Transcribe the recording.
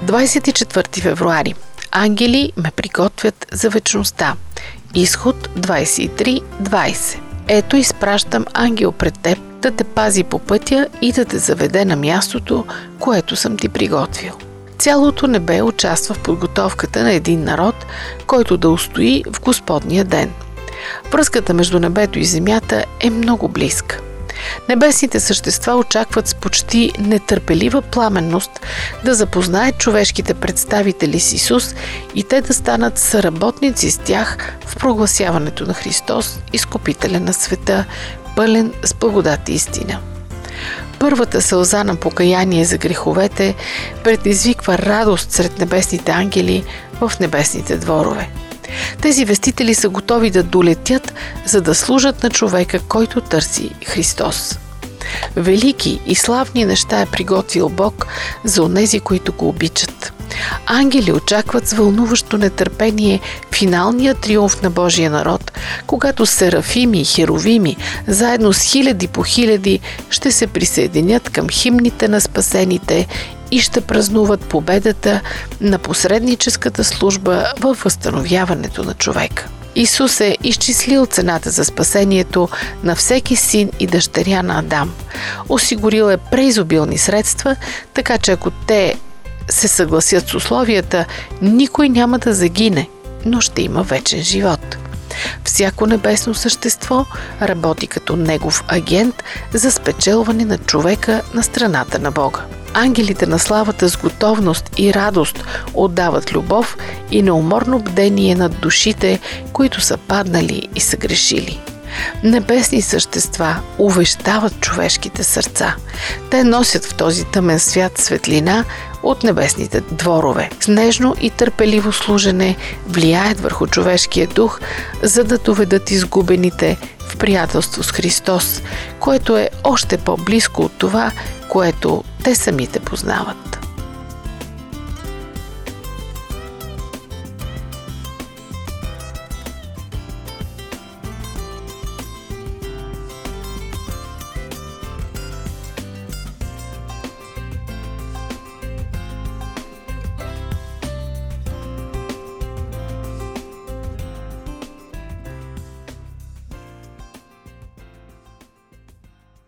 24 февруари. Ангели ме приготвят за вечността. Изход 23:20. Ето изпращам ангел пред теб да те пази по пътя и да те заведе на мястото, което съм ти приготвил. Цялото небе участва в подготовката на един народ, който да устои в Господния ден. Връзката между небето и земята е много близка. Небесните същества очакват с почти нетърпелива пламенност да запознаят човешките представители с Исус и те да станат съработници с тях в прогласяването на Христос, изкупителя на света, пълен с благодат и истина. Първата сълза на покаяние за греховете предизвиква радост сред небесните ангели в небесните дворове. Тези вестители са готови да долетят, за да служат на човека, който търси Христос. Велики и славни неща е приготвил Бог за онези, които го обичат. Ангели очакват с вълнуващо нетърпение финалния триумф на Божия народ, когато серафими и херовими, заедно с хиляди по хиляди, ще се присъединят към химните на спасените и ще празнуват победата на посредническата служба във възстановяването на човека. Исус е изчислил цената за спасението на всеки син и дъщеря на Адам. Осигурил е преизобилни средства, така че ако те се съгласят с условията, никой няма да загине, но ще има вечен живот. Всяко небесно същество работи като негов агент за спечелване на човека на страната на Бога. Ангелите на славата с готовност и радост отдават любов и неуморно бдение над душите, които са паднали и са грешили. Небесни същества увещават човешките сърца. Те носят в този тъмен свят светлина от небесните дворове. С нежно и търпеливо служене влияят върху човешкия дух, за да доведат изгубените в приятелство с Христос, което е още по-близко от това, което те самите познават.